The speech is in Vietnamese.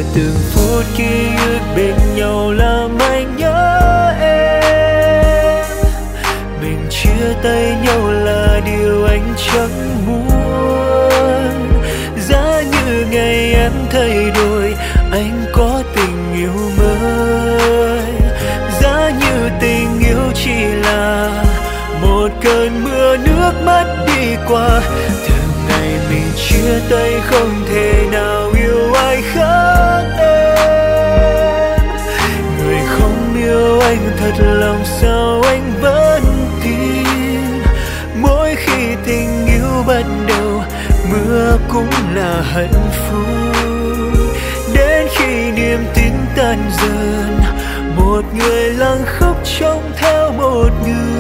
từng phút ký ức bên nhau làm anh nhớ em. Mình chia tay nhau là điều anh chẳng muốn. Giá như ngày em thay đổi, anh có tình yêu mới. Giá như tình yêu chỉ là một cơn mưa nước mắt đi qua. Từ ngày mình chia tay không thể nào yêu ai khác em. Người không yêu anh thật lòng sao anh vẫn tin. Mỗi khi tình yêu bắt đầu, mưa cũng là hạnh phúc. Đến khi niềm tin tan dần, một người lặng khóc trông theo một người.